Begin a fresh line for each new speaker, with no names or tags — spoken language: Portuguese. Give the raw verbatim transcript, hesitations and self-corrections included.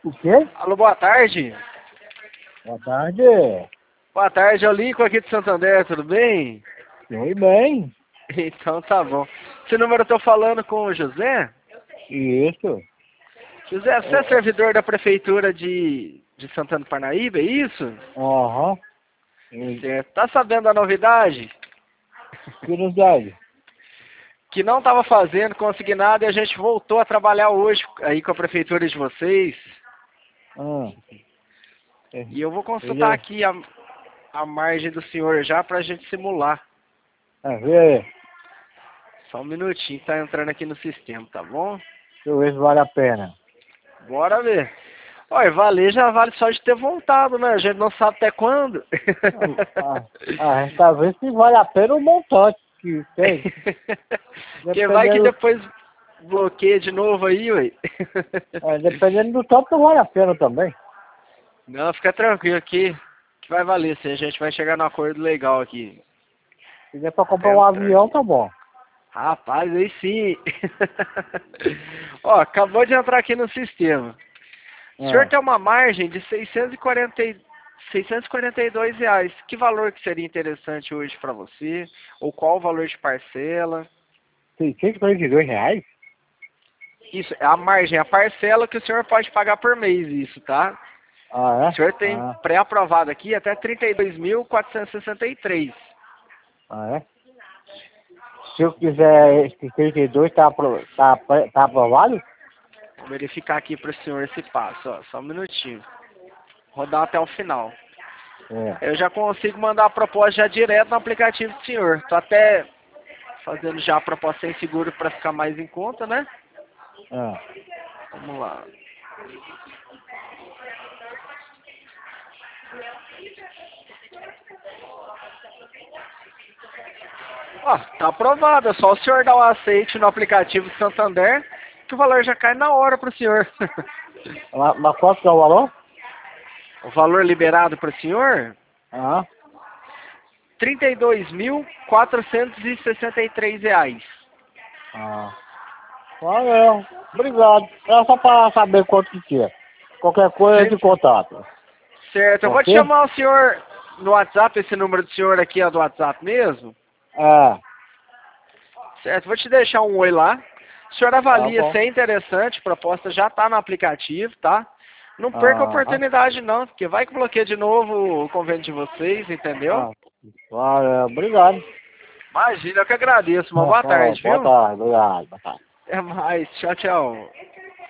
O quê?
Alô, boa tarde.
Boa tarde.
Boa tarde, é o Lincoln aqui de Santander, tudo bem?
Oi, bem.
Então tá bom. Esse número eu tô falando com o José?
Isso.
José, você é servidor da prefeitura de, de Santana do Parnaíba, é isso?
Aham.
Certo. Tá sabendo da novidade?
Que novidade?
Que não estava fazendo consignado e a gente voltou a trabalhar hoje aí com a prefeitura de vocês.
Ah.
E eu vou consultar aqui a, a margem do senhor já pra gente simular.
Ah, vê aí.
Só um minutinho, tá entrando aqui no sistema, tá bom?
Deixa eu ver se vale a pena.
Bora ver. Olha, valer já vale só de ter voltado, né? A gente não sabe até quando.
Ah, ah, a gente tá vendo se vale a pena o montante que tem.
Porque vai que depois bloqueia de novo aí, ué.
É, dependendo do tanto, não vale a pena também.
Não, fica tranquilo aqui, que vai valer, sim. A gente vai chegar num acordo legal aqui.
Se der pra comprar um avião, tá bom.
Rapaz, aí sim. Ó, acabou de entrar aqui no sistema. O senhor
Ah.
tem uma margem de seiscentos e quarenta, seiscentos e quarenta e dois reais. Que valor que seria interessante hoje para você? Ou qual o valor de parcela?
seiscentos e quarenta e dois reais?
Isso, é a margem, a parcela que o senhor pode pagar por mês, isso, tá?
Ah, é?
O senhor tem
Ah,
pré-aprovado aqui até trinta e dois mil quatrocentos e sessenta e três.
ah, é? Se eu quiser esse trinta e dois, tá, apro tá, tá aprovado?
Vou verificar aqui para o senhor esse passo, ó, só um minutinho. Rodar até o final.
É.
Eu já consigo mandar a proposta já direto no aplicativo do senhor. Tô até fazendo já a proposta sem seguro para ficar mais em conta, né?
Ah.
Vamos lá. Ó, tá aprovado. É só o senhor dar o aceite no aplicativo Santander que o valor já cai na hora pro senhor.
Mas, mas quanto que é o valor?
O valor liberado pro senhor?
Ah.
trinta e dois mil quatrocentos e sessenta e três reais.
Ah. Valeu. Obrigado. É só para saber quanto que tinha. Qualquer coisa de contato.
Certo. Eu vou te
Ok?
chamar o senhor no WhatsApp. Esse número do senhor aqui é do WhatsApp mesmo?
É.
Certo. Vou te deixar um oi lá. O senhor
Tá
avalia
bom.
se é interessante. A proposta já está no aplicativo, tá? Não perca a
Aham.
oportunidade não, porque vai que bloqueia de novo o convênio de vocês, entendeu?
Ah. Valeu. Obrigado.
Imagina, eu que agradeço. Uma boa
Ó,
tarde,
boa
viu?
tarde. Obrigado. Boa tarde.
Até mais. Tchau, tchau.